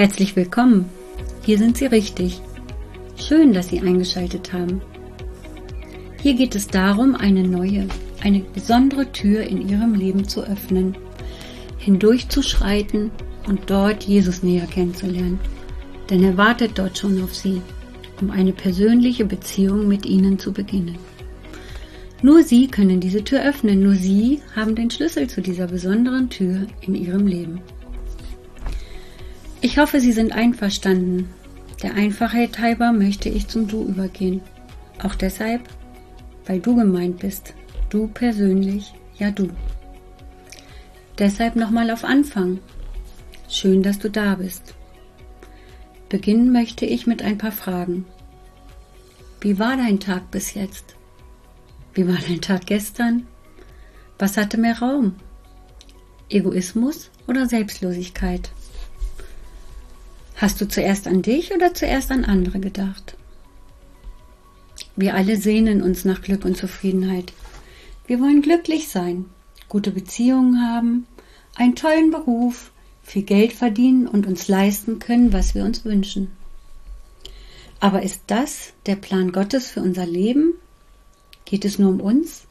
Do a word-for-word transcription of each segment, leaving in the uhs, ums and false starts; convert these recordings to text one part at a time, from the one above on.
Herzlich willkommen. Hier sind Sie richtig. Schön, dass Sie eingeschaltet haben. Hier geht es darum, eine neue, eine besondere Tür in Ihrem Leben zu öffnen, hindurchzuschreiten und dort Jesus näher kennenzulernen. Denn er wartet dort schon auf Sie, um eine persönliche Beziehung mit Ihnen zu beginnen. Nur Sie können diese Tür öffnen, nur Sie haben den Schlüssel zu dieser besonderen Tür in Ihrem Leben. Ich hoffe, Sie sind einverstanden. Der Einfachheit halber möchte ich zum Du übergehen. Auch deshalb, weil du gemeint bist. Du persönlich, ja du. Deshalb nochmal auf Anfang. Schön, dass du da bist. Beginnen möchte ich mit ein paar Fragen. Wie war dein Tag bis jetzt? Wie war dein Tag gestern? Was hatte mehr Raum? Egoismus oder Selbstlosigkeit? Hast du zuerst an dich oder zuerst an andere gedacht? Wir alle sehnen uns nach Glück und Zufriedenheit. Wir wollen glücklich sein, gute Beziehungen haben, einen tollen Beruf, viel Geld verdienen und uns leisten können, was wir uns wünschen. Aber ist das der Plan Gottes für unser Leben? Geht es nur um uns?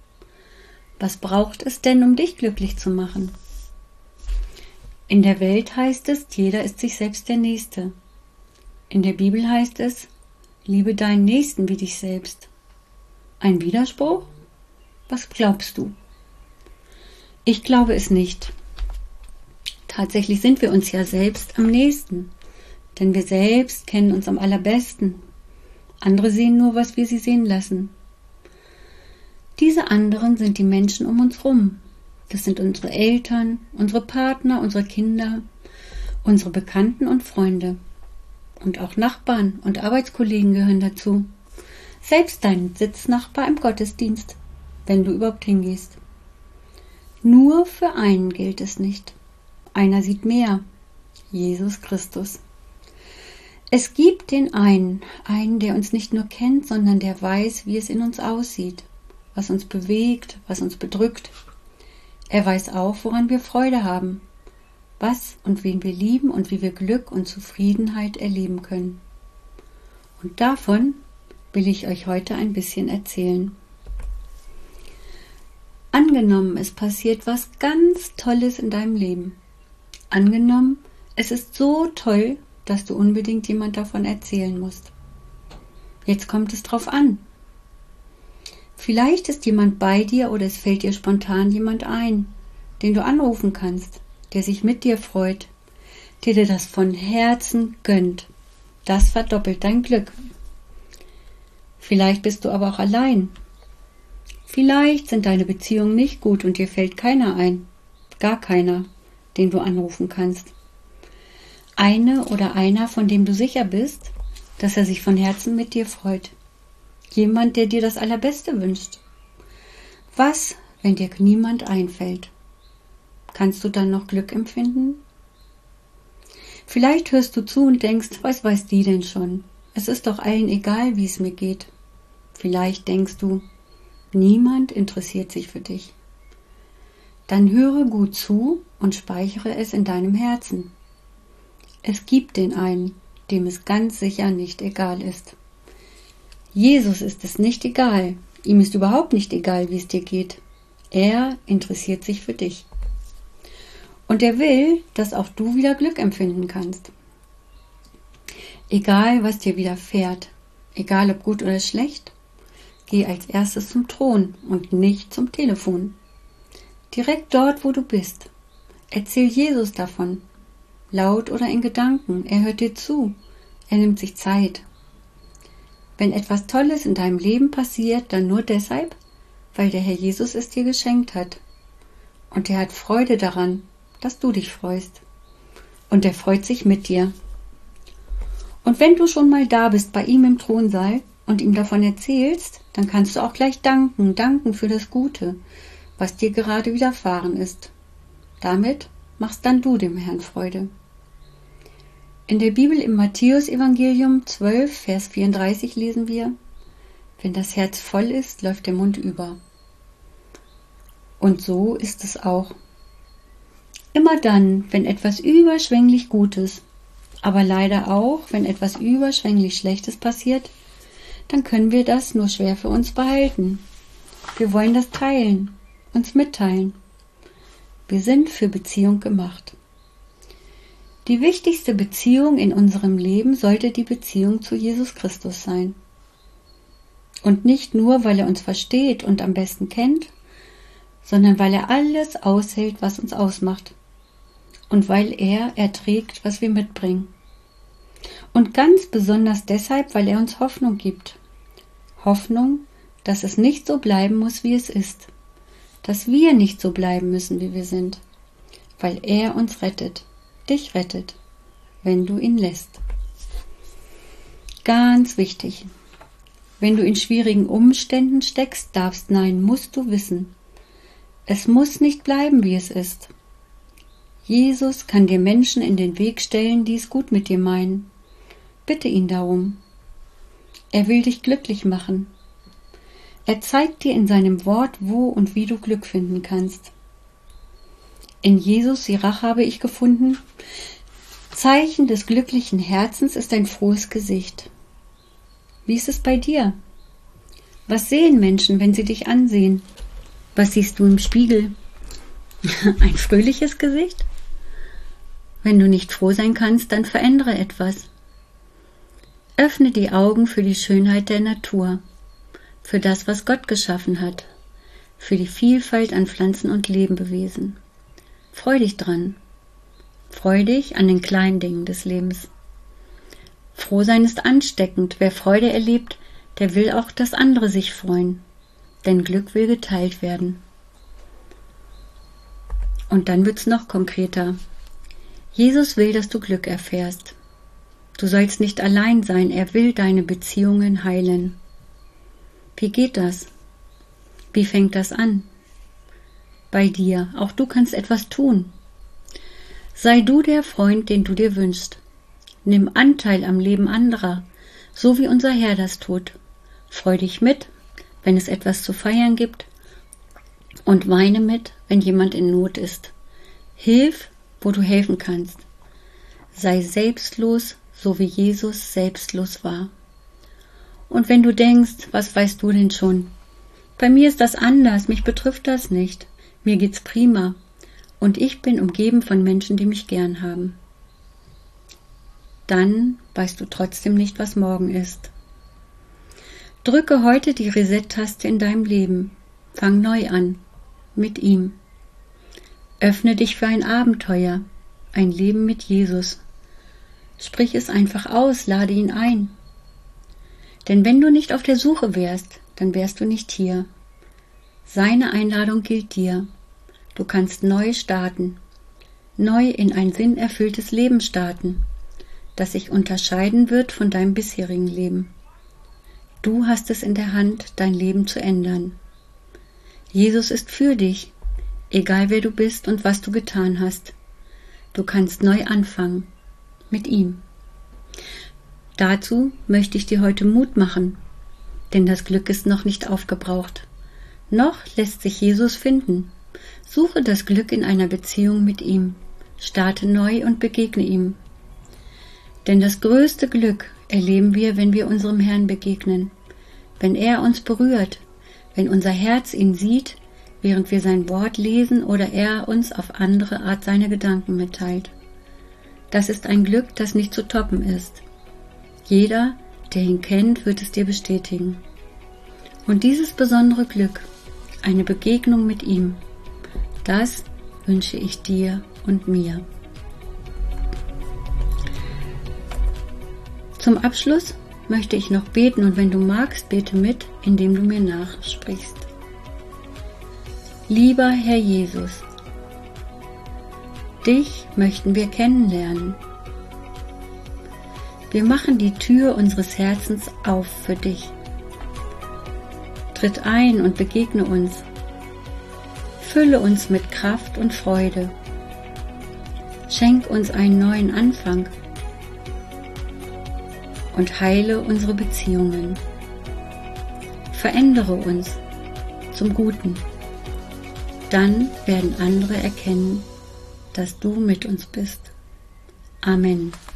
Was braucht es denn, um dich glücklich zu machen? In der Welt heißt es, jeder ist sich selbst der Nächste. In der Bibel heißt es, liebe deinen Nächsten wie dich selbst. Ein Widerspruch? Was glaubst du? Ich glaube es nicht. Tatsächlich sind wir uns ja selbst am nächsten, denn wir selbst kennen uns am allerbesten. Andere sehen nur, was wir sie sehen lassen. Diese anderen sind die Menschen um uns rum. Das sind unsere Eltern, unsere Partner, unsere Kinder, unsere Bekannten und Freunde. Und auch Nachbarn und Arbeitskollegen gehören dazu. Selbst dein Sitznachbar im Gottesdienst, wenn du überhaupt hingehst. Nur für einen gilt es nicht. Einer sieht mehr, Jesus Christus. Es gibt den einen, einen, der uns nicht nur kennt, sondern der weiß, wie es in uns aussieht, was uns bewegt, was uns bedrückt. Er weiß auch, woran wir Freude haben, was und wen wir lieben und wie wir Glück und Zufriedenheit erleben können. Und davon will ich euch heute ein bisschen erzählen. Angenommen, es passiert was ganz Tolles in deinem Leben. Angenommen, es ist so toll, dass du unbedingt jemand davon erzählen musst. Jetzt kommt es drauf an. Vielleicht ist jemand bei dir oder es fällt dir spontan jemand ein, den du anrufen kannst, der sich mit dir freut, der dir das von Herzen gönnt. Das verdoppelt dein Glück. Vielleicht bist du aber auch allein. Vielleicht sind deine Beziehungen nicht gut und dir fällt keiner ein, gar keiner, den du anrufen kannst. Eine oder einer, von dem du sicher bist, dass er sich von Herzen mit dir freut. Jemand, der dir das Allerbeste wünscht. Was, wenn dir niemand einfällt? Kannst du dann noch Glück empfinden? Vielleicht hörst du zu und denkst, was weiß die denn schon? Es ist doch allen egal, wie es mir geht. Vielleicht denkst du, niemand interessiert sich für dich. Dann höre gut zu und speichere es in deinem Herzen. Es gibt den einen, dem es ganz sicher nicht egal ist. Jesus ist es nicht egal. Ihm ist überhaupt nicht egal, wie es dir geht. Er interessiert sich für dich. Und er will, dass auch du wieder Glück empfinden kannst. Egal, was dir widerfährt, egal ob gut oder schlecht, geh als erstes zum Thron und nicht zum Telefon. Direkt dort, wo du bist. Erzähl Jesus davon. Laut oder in Gedanken. Er hört dir zu. Er nimmt sich Zeit. Wenn etwas Tolles in deinem Leben passiert, dann nur deshalb, weil der Herr Jesus es dir geschenkt hat. Und er hat Freude daran, dass du dich freust. Und er freut sich mit dir. Und wenn du schon mal da bist bei ihm im Thronsaal und ihm davon erzählst, dann kannst du auch gleich danken, danken für das Gute, was dir gerade widerfahren ist. Damit machst dann du dem Herrn Freude. In der Bibel im Matthäus-Evangelium zwölf, Vers vierunddreißig lesen wir, wenn das Herz voll ist, läuft der Mund über. Und so ist es auch. Immer dann, wenn etwas überschwänglich Gutes, Aber leider auch, wenn etwas überschwänglich Schlechtes passiert, dann können wir das nur schwer für uns behalten. Wir wollen das teilen, uns mitteilen. Wir sind für Beziehung gemacht. Die wichtigste Beziehung in unserem Leben sollte die Beziehung zu Jesus Christus sein. Und nicht nur, weil er uns versteht und am besten kennt, sondern weil er alles aushält, was uns ausmacht. Und weil er erträgt, was wir mitbringen. Und ganz besonders deshalb, weil er uns Hoffnung gibt. Hoffnung, dass es nicht so bleiben muss, wie es ist. Dass wir nicht so bleiben müssen, wie wir sind. Weil er uns rettet, dich rettet, wenn du ihn lässt. Ganz wichtig. Wenn du in schwierigen Umständen steckst, darfst, nein, musst du wissen. Es muss nicht bleiben, wie es ist. Jesus kann dir Menschen in den Weg stellen, die es gut mit dir meinen. Bitte ihn darum. Er will dich glücklich machen. Er zeigt dir in seinem Wort, wo und wie du Glück finden kannst. In Jesus Sirach habe ich gefunden, Zeichen des glücklichen Herzens ist ein frohes Gesicht. Wie ist es bei dir? Was sehen Menschen, wenn sie dich ansehen? Was siehst du im Spiegel? Ein fröhliches Gesicht? Wenn du nicht froh sein kannst, dann verändere etwas. Öffne die Augen für die Schönheit der Natur, für das, was Gott geschaffen hat, für die Vielfalt an Pflanzen und Lebewesen. Freu dich dran. Freu dich an den kleinen Dingen des Lebens. Frohsein ist ansteckend. Wer Freude erlebt, der will auch, dass andere sich freuen. Denn Glück will geteilt werden. Und dann wird's noch konkreter. Jesus will, dass du Glück erfährst. Du sollst nicht allein sein, er will deine Beziehungen heilen. Wie geht das? Wie fängt das an? Bei dir, auch du kannst etwas tun. Sei du der Freund, den du dir wünschst. Nimm Anteil am Leben anderer, so wie unser Herr das tut. Freu dich mit, wenn es etwas zu feiern gibt, und weine mit, wenn jemand in Not ist. Hilf, wo du helfen kannst. Sei selbstlos, so wie Jesus selbstlos war. Und wenn du denkst, was weißt du denn schon? Bei mir ist das anders, mich betrifft das nicht. Mir geht's prima. Und ich bin umgeben von Menschen, die mich gern haben. Dann weißt du trotzdem nicht, was morgen ist. Drücke heute die Reset-Taste in deinem Leben. Fang neu an. Mit ihm. Öffne dich für ein Abenteuer, ein Leben mit Jesus. Sprich es einfach aus, lade ihn ein. Denn wenn du nicht auf der Suche wärst, dann wärst du nicht hier. Seine Einladung gilt dir. Du kannst neu starten, neu in ein sinnerfülltes Leben starten, das sich unterscheiden wird von deinem bisherigen Leben. Du hast es in der Hand, dein Leben zu ändern. Jesus ist für dich, egal wer du bist und was du getan hast. Du kannst neu anfangen, mit ihm. Dazu möchte ich dir heute Mut machen, denn das Glück ist noch nicht aufgebraucht. Noch lässt sich Jesus finden. Suche das Glück in einer Beziehung mit ihm. Starte neu und begegne ihm. Denn das größte Glück erleben wir, wenn wir unserem Herrn begegnen, wenn er uns berührt, wenn unser Herz ihn sieht, während wir sein Wort lesen oder er uns auf andere Art seine Gedanken mitteilt. Das ist ein Glück, das nicht zu toppen ist. Jeder, der ihn kennt, wird es dir bestätigen. Und dieses besondere Glück, eine Begegnung mit ihm, das wünsche ich dir und mir. Zum Abschluss möchte ich noch beten und wenn du magst, bete mit, indem du mir nachsprichst. Lieber Herr Jesus, dich möchten wir kennenlernen. Wir machen die Tür unseres Herzens auf für dich. Tritt ein und begegne uns. Fülle uns mit Kraft und Freude. Schenk uns einen neuen Anfang und heile unsere Beziehungen. Verändere uns zum Guten. Dann werden andere erkennen, dass du mit uns bist. Amen.